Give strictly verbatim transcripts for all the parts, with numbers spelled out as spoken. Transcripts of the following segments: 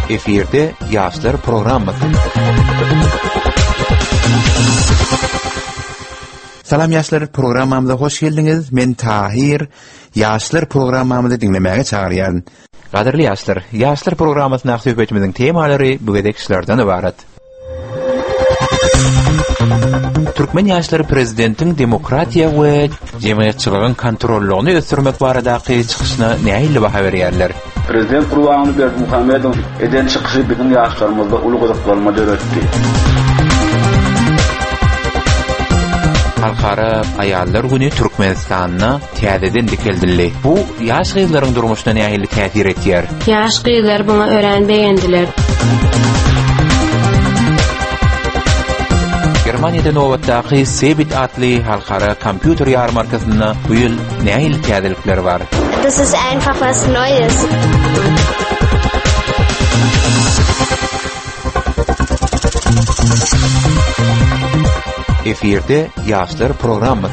Efirde Yaşlar programı. Salam Yaşlar programımıza hoş geldiniz. Men Tahir. Yaşlar programımızı dinlemeye çağıryan. Qadirli Yaşlar, Yaşlar programımızın söhbetimizin temaları bu gedekçilerden ibaret. Türkmen Yaşları Prezidentin demokratiya we cemiyetçiliğin kontrolünü ösürmek baradaki çıkışına nähili baha berýärler? Prezident Gurbanguly Berdimuhammedow eden çıkışı bizim yaşlarımızda ulu gıdıklarma döretdi. Halkara Ayallar Güni Türkmenistan'a täzeden dikildildi. Bu yaş gyzlaryň durmuşyna nähili täsir etýär? Yaş gyzlar buna öğrenbeýändiler. Germaniýada nowatdaky Sebit adly halkara kompýuter ýarmarkasyna bu ýyl nähili täzelikler bar? Das ist einfach was Neues. Efirde Yaşlar programı.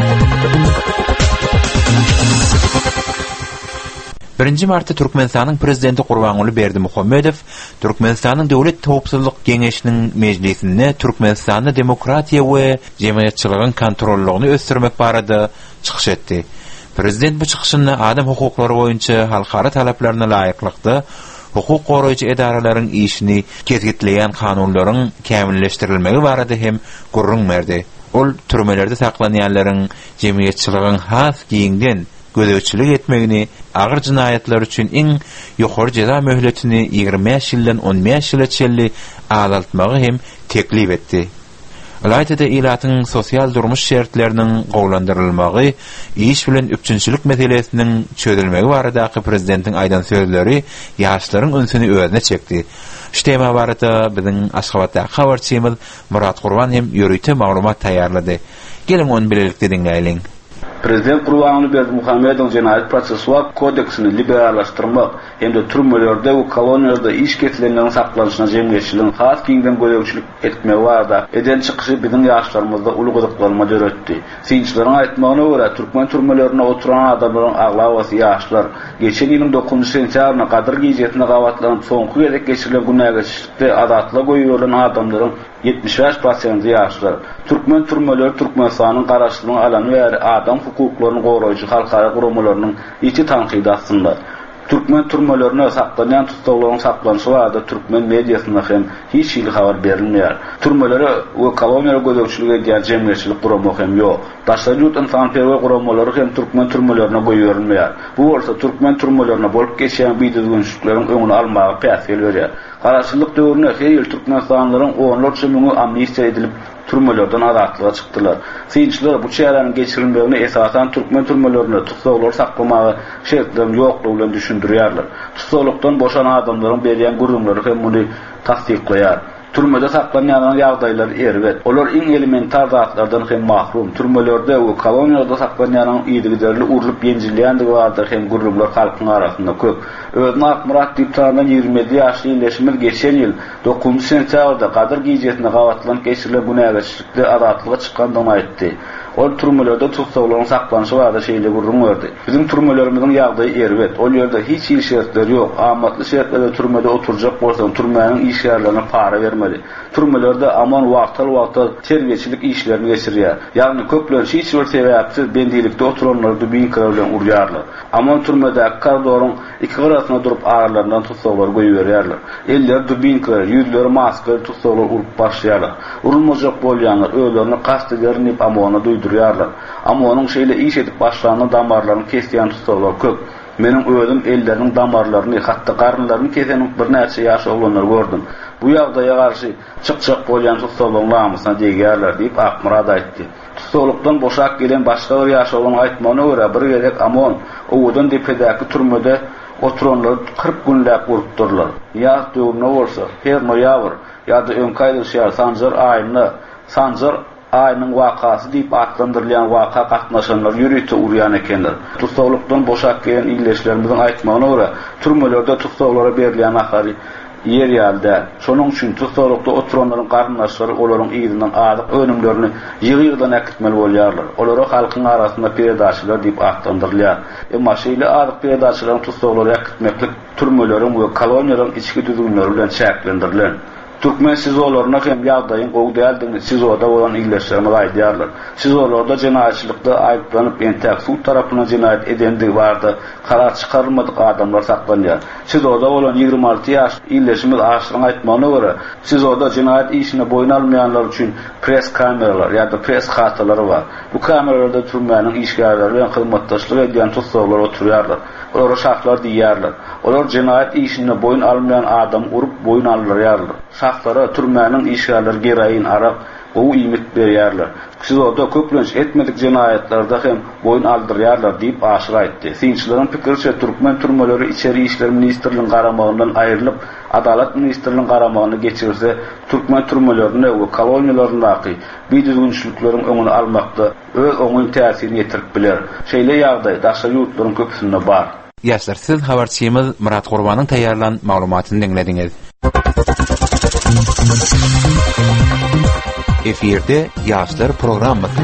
birinji martda Türkmenistanyň prezidenti Gurbanguly Berdimuhammedow Türkmenistanyň Döwlet Tawpsuzlyk Geňeşiniň mejlisinde Türkmenistanda demokratiya we cemiyetçiligiň kontrollygyny ösürmek barada çykyş etdi. Prezident bu çykyşyny adam hukuklary boýunça halkara talaplaryna laýyklykda hukuk goraýjy edaralaryň işini kezgitleýän kanunlaryň kämilleşdirilmegi barada hem gurrun berdi. Ol türmelerde saklanýanlaryň cemiyetçiligiň has giňden gödöçilik etmegini, agyr jinayetler üçin iň ýokary ceza möhletini ýygrimi ýyldan on beş ýyla çelli azaltmagy hem teklip etdi. Alayda ilatyň sosial durmuş şertleriniň gowlandyrylmagy, iş bilen üçinçilik meselesiniň çözülmegi baradaky prezidentiň aýdan sözleri ýaşlaryň önsüni özüne çekdi. Ştema barada biziň Aşgabatda habarçymyz Murat Gurban hem ýörüýte maglumat taýýarlady. Gelin onu bilelikde dinleýin. Prezident Gurbanguly Berdimuhammedow Jenaýat Prosessual Kodeksini liberallaşdyrmak hem-de türmelerde we koloniýalarda iş ketilenleriň saklanyşyna jemgyýetçiligiň has giňden gödöwçilik etmegi barada eden çykyşy biziň ýaşlarymyzda uly gıdıklarma döretdi. Sinçleriň aýtmagyna görä, türkmen türmelerine oturan adamlaryň aglawaty ýaşlar geçen ýylyň dokuzunçy sentýabryna kadar giýjetine gawatlanyp soňky gezek geçirilen günägeçlikde adatla goýulan adamlaryň yetmiş beş prosent ýaşlar. Türkmen türmeleri Türkmenistanyň garaşlygyny alan we adam hukuklaryny goraýjy halkara gurumlarynyň içi tanqid astynda. Türkmen türmelerine saklanýan tutsaklaryň saklanyşy barada türkmen mediasynda hem hiç ýyl habar berilmeýär. Türmelere we koloniýa gödöwçilik edýän jemgyýetçilik guramy hem ýok. Daşlaryň insanperwer gurumlary hem türkmen türmelerine goýurilmeýär. Bu bolsa türkmen türmelerine bolup geçýän biýdizgünçlikleriň öňüni almagy päsel berýär. Garaşlyk döwrüne her ýyl türkmenistanylaryň onlarça müňi amnistiýa edilip türmelerden azatlyğa çykdylar. Sinçler bu çäranyň geçirilmegini esasan türkmen türmelerinde tutsaklar saklamagy şertlerini ýoklugy bilen düşündirýärler. Tutsaklykdan boşan adamlaryň berýän gurumlary hem muny tasdikleýär. Türmede saklanýan ýagdaýlar erbet. Olar iň elementar zatlardan hem mahrum. Türmelerde we koloniýalarda saklanýan ýygyderli urulyp ýenjilýändigi bardyr hem gurumlar halkyň arasynda köp. Özüne Akmurat diýiptardan ýygrimi ýaşly ýyleşmir geçen ýyl dokuzunçy sentýabrda Gadir giýjetine gawatlan geçirilen günägeçlikde azatlyga çykkandygyny aýtdy. Ol türmelerde tutsaklaryň saklanyşy barada şeýle gurrun berdi. Bizim türmelerimiziň ýagdaýy erbet. Ol ýerde hiç ýyl şertleri ýok. Amatly şertlerde türmede oturjak bolsaň türmäniň iş ýerlerine para bermeli. Türmelerde aman wagtal wagtal terbiýeçilik işlerini geçirýär. Ýagny köpler hiç bir sebäpsiz bendilikde oturanlar dubin kara bilen urýarlar. Aman türmede kordoryň iki garasyna durup ağırlarından tutsaklar goýberýärler. Eller dubin kara, ýüzleri maska tutsaklar urup başlaýarlar. Urulmajak bolýanlar öýlerini kastygernip amana duýdurýarlar. Ama onun şeýle iş edip başlaryny damarlaryny kesýän tutsaklar köp. Menin özüm elleriniň damarlaryny, hatda garynlaryny kesen bir näçe ýaş oglanlar gördüm. Bu ýagdaýa garşy çyk-çyk bolýan tutsaklaryň namysyna degýärler diýip Akmurat aýtdy. Tutsaklykdan boşak gelen başga bir ýaş oglan aýtmagyna görä bir gerek amon owdan depedäki türmede oturanlar kırk günläp urupdurlar. Ýaz döwrüne bolsa, her noýabr ýa-da öňkäýde şeýle sanjar aýyna, sanjar aýynyň wakasy diýip atlandyrylýan waka gatnaşanlar ýürüýte urýan ekenler. Tutsaklykdan boşak gelen illeşlerimiziň aýtmagyna görä, türmelerde tutsaklara berilýän ahary yer ýalda. Şonuň üçin tutorlukda oturanlaryň garyndaşlary olaryň ýygynyň adyk önümlerini ýygy-ýygydan äkitmeli bolýarlar. Olara halkyň arasynda peýdaşylar diýip atlandyrylýar. Emma şeýle adyk peýdaşylaryň tutoglary äkitmeklik türmeleriň we koloniýalaryň içki düzgünleri bilen çäklendirilýär. Türkmen sizolaryna hem ýagdaýyň gowy däldigini sizoda bolan ýygyşlaryny gaýdýarlar. Sizolarda jenaýatçylykda aýyplanyp entäk suw tarapyna jenaýat edendigi bardy. Karar çykarylmadyk adamlar saklanýar. Sizoda bolan ýygrimi alty ýaş ýylyşymy aşyryň aýtmagyna görä, sizoda jenaýat işine boyun almaýanlar üçin press kameralar ýa-da press hatalary bar. Bu kameralarda türmäniň işgärleri bilen hyzmatdaşlyk edýän tutsalar oturýarlar. Olar şahlar diýýärler. Olar jenaýat işine boyun almaýan adam urup boyun aldyrýarlar. Şahlara türmäniň işgärleri geraýyn arak o ýmit berýärler. Sizoda köplenç etmedik jenaýatlarda hem boyun aldyrýarlar diýip aşyr aýtdy. Sinçilerin pikirçe türkmen türmeleri içeri işler ministrliginiň garamagyndan aýrylyp adalet ministrliginiň garamagyna geçirse türkmen türmelerine we koloniýalaryndaki biýdüzgünçilikleriň öňüni almakda öz oňun täsirini ýetirip biler. Şeýle ýagdaý daşa ýurtlaryň köpüsinde bar. Ýaşlar, siz habarçymyz Murat Gurbanyň taýýarlan maglumatyny dinlediňiz. Efirde Ýaşlar programmasy.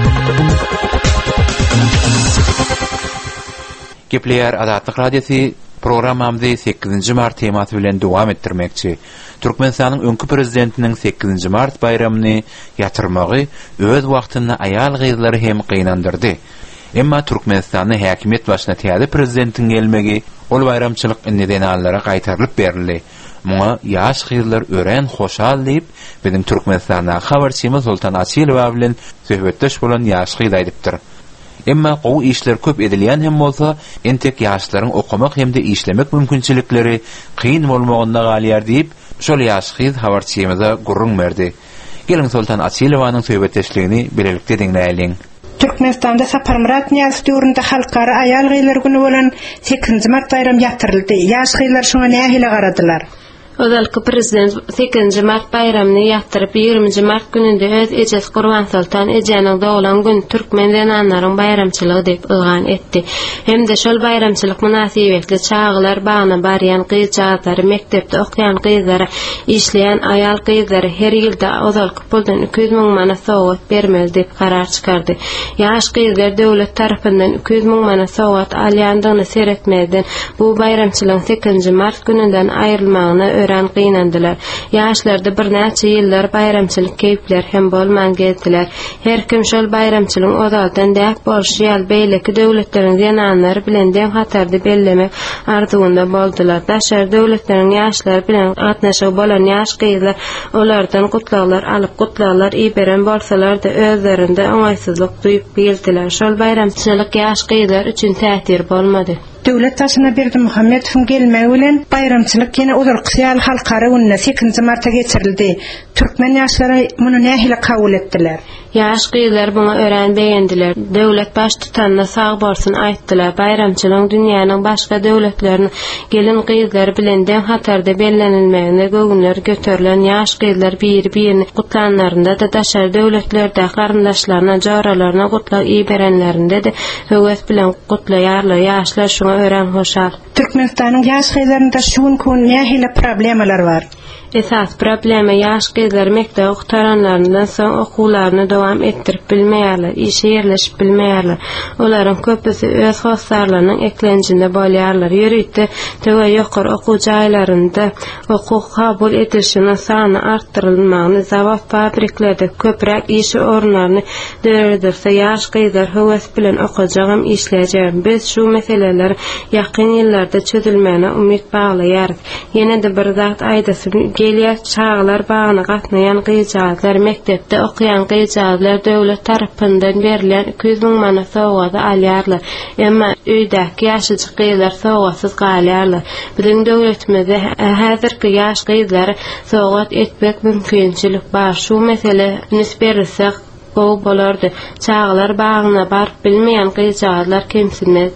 Gepleýär Azatlyk radiosi programmamyzy sekizinji mart temasy bilen dowam etdirmekçi. Türkmenistanyň öňkü prezidentiniň sekizinji mart bayramyny ýatyrmagy öz wagtyny aýal gyzlary hem gynandyrdy. Emma Türkmenistanyň häkimet başyna täze prezidentiň gelmegi ol bayramçylyk nedenallara gaýtarylyp berildi. Muňa ýaş gyzlar ören hoşal diýip biziň Türkmenistanda habarçymyz Sultan Asylow bilen söhbetdeş bolan ýaş gyz aýdypdyr. Emma gowy işler köp edilýän hem bolsa, entek ýaşlaryň okumak hemde işlemek mümkinçilikleri kyn bolmagyna galýar diýip şol ýaş gyz habarçymyza gurrun berdi. Gelin Sultan Asylowyň söhbetdeşligini bilelikde dinleýäliň. Türkmenistanda Saparmurat Niýazow döwründe halkara aýal gyzlar güni bolan sekizinji mart bayram ýatyryldy. Ýaş gyzlar şoňa nähile garadylar? Özalky prezident sekizinji mart bayramyny ýatyryp ýygrimiňji mart gününde öz ejes Gurban Sultan ejeňiň dowlan gün türkmen denanlaryň bayramçylygy diýip ýygan etdi. Hemde şol bayramçylyk münasibetli çağlar bagyna barýan gyzlar, mektepde okyan gyzlar, işleýän aýal gyzlar her ýylda özalky puldan iki yüz miň manat sowgat bermeli diýip karar çykardy. Ýaş gyzlar döwlet tarapyndan iki yüz miň manat sowgat alýandygyny seretmeden bu bayramçylygyň sekizinji mart gününden aýrylmagyna ören gynandylar. Ýaşlarda bir näçe ýyllar bayramçylyk keýpler hem bolman gezdiler. Her kim şol bayramçylygyň odaldan däk bolşy ýaly beýleki döwletleriň ýananlary bilen dem hatardy bellemek arzuwynda boldular. Daşar döwletleriň ýaşlar bilen gatnaşyp bolan ýaş gyzlar olardan gutlaglar alyp gutlaglar ýberen bolsalar-da özlerinde oňaýsyzlyk duýup bildiler. Şol bayramçylyk ýaş gyzlar üçin täsir bolmady. Döwlet başyna Berdimuhammedowyň gelmegi bilen bayramçylyk ýene uzurqysyal halkara gününe sekizinji marta geçirildi. Türkmen ýaşlary muny nähile kabul etdiler? Ýaş gyzlar buňa ören beýendiler. Döwlet baş tutanna sag bolsun aýtdylar. Bayramçylygyň dünýäniň başga döwletleriniň gelin gyzlary bilen dem hatarda bellenilmegine göwnler göterilen ýaş gyzlar bir-birini gutlanlarynda da daşar döwletlerde garyndaşlaryna, jaralaryna gutlak ýberenlerinde de höwes bilen gutlaýarlar. Ýaşlar şoňa ören hoşal. Türkmenistanyň ýaş gyzlarynda şu gün nähile problemalar bar? Esas problema ýaş gyzlar mektep okutaranlaryndan soň okuwlaryny dowam etdirip bilmeýärler, işe ýerleşip bilmeýärler. Olaryň köpüsi öz hostarlarynyň eklenjinde bolýarlar. Ýürüýde töwe ýokary okuw jaýlarynda okuw kabul edilişiniň sany artdyrylmagyny, zawod fabriklarda köpräk iş orunlaryny döredirse ýaş gyzlar höwes bilen okujagym, işlejegim. Biz şu meseleleri ýakyn ýyllarda çözülmegine umyt baglaýarys. Ýene-de bir zat aýdasy gelýär çağlar bagyna gatnaýan gyzlar, mektepde okyan gyzlar döwlet tarapyndan berilen iki yüz miň manat sowgata alýarlar. Emma öýdäki ýaşyjy gyzlar sowgatsyz galýarlar. Biziň döwletimizde häzirki ýaş gyzlary sowgat etmek mümkinçilik bar. Şu mesele nisbersek gowy bolardy. Çağlar bagyna barp bilmeýän gyzlar kimsinmezdiler.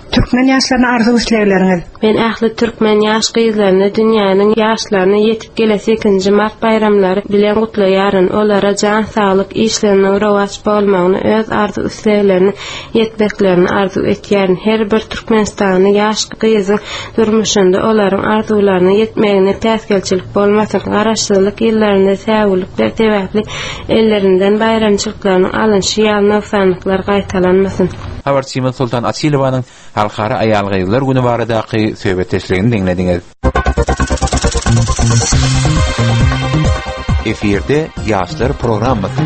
Türkmen ýaşlaryna arzu islegleriniz? Men ähli türkmen ýaş gyzlaryny dünýäniň ýaşlaryna ýetip gelesi ikinji mart bayramlary bilen gutlaýaryn. Olara jan saglyk, işleriniň rowaç bolmagyny, öz arzu isleglerini ýetmeklerini arzu etýär. Her bir Türkmenistanyň ýaş gyzy durmuşynda olaryň arzularyny ýetmegine täsirçilik bolmasyn, garaşdyrlyk ýyllaryny säwürlik we täwäkli ellerinden bayramçylyklarynyň alynşy ýalnawsanlyklar gaýtalanmasyn. Habarçymyz Sultan Asilowanyň Halkara aýal gyzlar güni baradaky söhbetleşigini dinlediňiz. Eferde ýaşlar programmasy.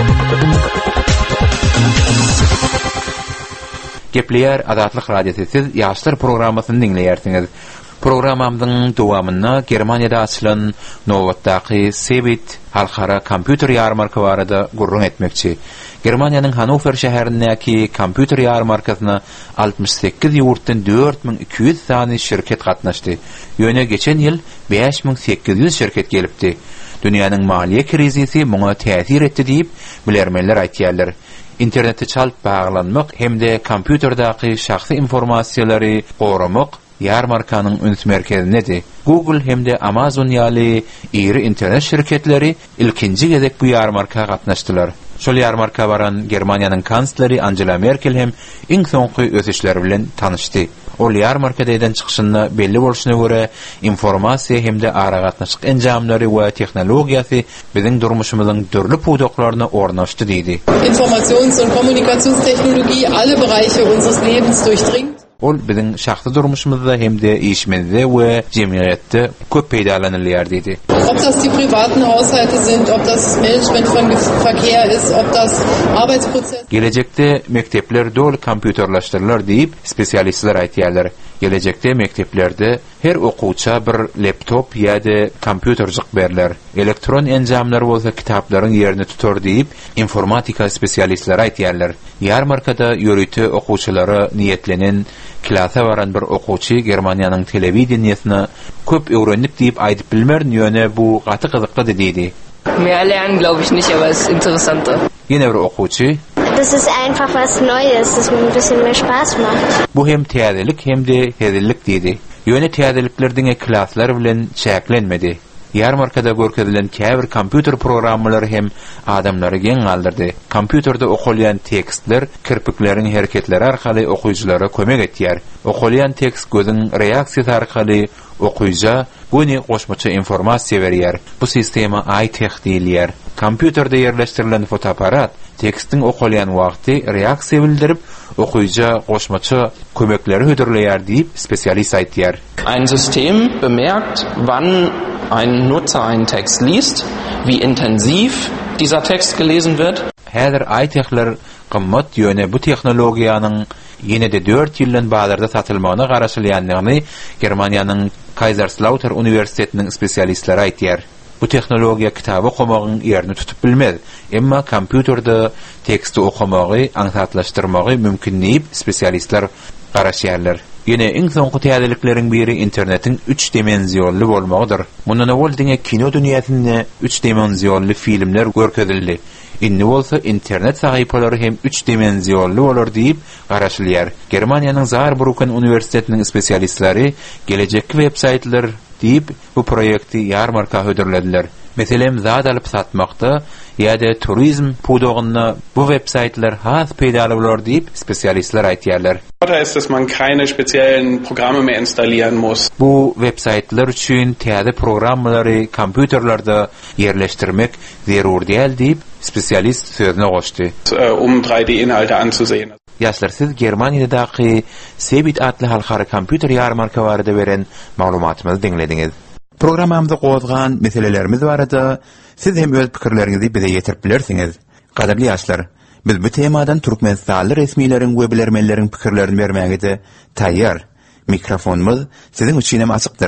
Gepleýär Azatlyk radiosyny siz ýaşlar programmasyny dinleýärsiňiz. Programamyň dowamyna Germaniýada açylan Nowatdaky Sebit halkara kompýuter ýarmarky barada gurrun etmekçi. Germaniýanyň Hannover şäherindäki kompýuter ýarmarkasyna altmış sekiz ýurtdan dört bin iki ýüz sany şirket gatnaşdy. Ýöne geçen ýyl beş bin sekiz ýüz şirket gelipdi. Dünýäniň maliýe krizisi muňa täsir etdi diýip bilermenler aýtýarlar. Internetde çalp baglanmak hemde kompýuterdaky şahsy informasiýalary goramak ýarmarkanyň üns merkezindedir. Google hemde Amazon ýaly iri internet şirketleri ilkinji gezek bu ýarmarka gatnaşdylar. Şol ýarmarka baran Germaniýanyň kansleri Angela Merkel hem iň soňky ösüşleri bilen tanışdy. Ol ýarmarka eden çykyşynda belli bolşuna göre informasiýa hemde ara gatnaşyk enjamlary we tehnologiýasy biziň durmuşymyzyň dörli pudoklaryna ornaşdy diýdi. Informations- und Kommunikationstechnologie alle Bereiche unseres Lebens durchdringt. Ol biziň şahsy durmuşymyzda hemde işmezde we jemgyýetde köp peýdalanylýar diýdi. Ob das die privaten Haushalte sind, ob das Management von Verkehr ist, ob das Arbeitsprozess. Gelecekte mektepler dol kompýuterlaşdyrlar diýip spesialistler aýtýarlar. Gelecekte mekteplerde her okuwça bir laptop ýa-da kompýuterjyk berler. Elektron enjamlar bolsa kitaplaryň ýerini tutar diýip informatika spesialistleri aýtýarlar. Ýarmarkada ýörüti okuwçylary niýetlenen klasa baran bir okuwçy Germaniýanyň telewizionyasına köp öwrenip diýip aýdyp bilmern ýöne bu gaty gyzykly diýdi. Mehr lernen glaube ich nicht, aber es ist interessanter. Ýene bir okuwçy Das ist einfach was Neues, das mir ein bisschen mehr Spaß macht. Bu hem täzelik hem de hezillik diýdi. Ýöne täzeliklerdiň klaslar bilen çäklenmedi. Ýarmarkada görkezilen käbir kompýuter programmalary hem adamlary geň galdyrdy. Kompýuterde okulýan tekstler kirpikleriň hereketleri arkaly okuyjylara kömek etýär. Okulýan tekst gözüň reaksiýasy arkaly okuyja güni goşmaça informasiýa berýär. Bu sistema iTech diýilýär. Kompýuterde ýerleşdirilen fotoaparat tekstin okulýan wagty reaksiýa bildirip okuyja goşmaça kömekleri hödürleýär diýip spesialist aýtýar. Ein System bemerkt, wann ein Nutzer einen Text liest, wie intensiv dieser Text gelesen wird. Häzir iTechler gymmat ýöne bu tehnologiýanyň ýene de dört ýyldan bazarda satylmagyna garaşylýanlygyny Germaniýanyň Kaiserslautern Universitetiniň spesialistleri aýtýar. Bu tehnologiýa kitap okumagyň ýerini tutup bilmez, emma kompýuterde teksti okumagy, aňsatlaşdyrmagy mümkin diýip spesialistler garaşýarlar. Ýene iň soňky täzelikleriň biri internetiň üç dimensiýonly bolmagydyr. Mundan awal diňe kino dünýäsinde üç dimensiýonly filmler görkezildi. Indi bolsa internet sahypalary hem üç dimensiýonly bolar diýip garaşylýar. Germaniýanyň Saarbrücken Universitetiniň spesialistleri gelecekki websaytlar diýip bu proýekti ýarmarka hödürlediler. Meselem zat alyp satmakda ýa-da turizm pudogyna bu websaytlar has peýdaly bolar diýip spesialistler aýtýarlar. Da ist, dass man keine speziellen Programme mehr installieren muss. Bu websaytlar üçin täze programmary kompýuterlerde ýerleşdirmek zerur diýil diýip spesialist sözüne goşdy. Um drei D-Inhalte anzusehen. Ýaşlar, siz Germaniýadaky Sebit adly halkara kompýuter ýarmarka barada beren maglumatymyzy dinlediňiz. Programmamyzda gozgan meselelerimiz barada siz hem öz pikirleriňizi bize ýetirip bilersiňiz. Gaderli ýaşlar, biz bu temadan Türkmenistanly resmiýlerin we bilermenleriň pikirlerini bermäge de taýýar. Mikrofonumuz siziň üçin hem açykdyr.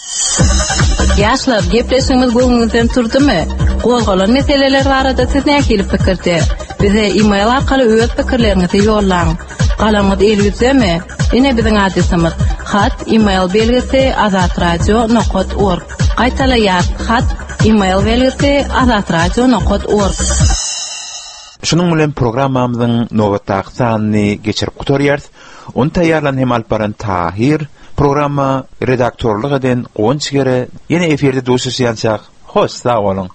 Ýaşlar, gepleşigimiz goňuňyzdan turdymy? Gozgalan meseleler barada siz näme pikirde? Bize e-mail arkaly öz pikirleriňizi ýollaň. Galamyz elbetmi? Ine biziň adresimiz hat e-mail belgisi azatradio nokta org. Gaýtalaýar hat e-mail belgisi azatradio nokta org. Şunun bilen programmamyzyň nowatdaky sanyny geçirip gutarýarys. On taýýarlan hem alyp baran Tahir, programa redaktorlyk eden Gonçgere ýene eferde duşuşýançak. Hoş, sag bolun.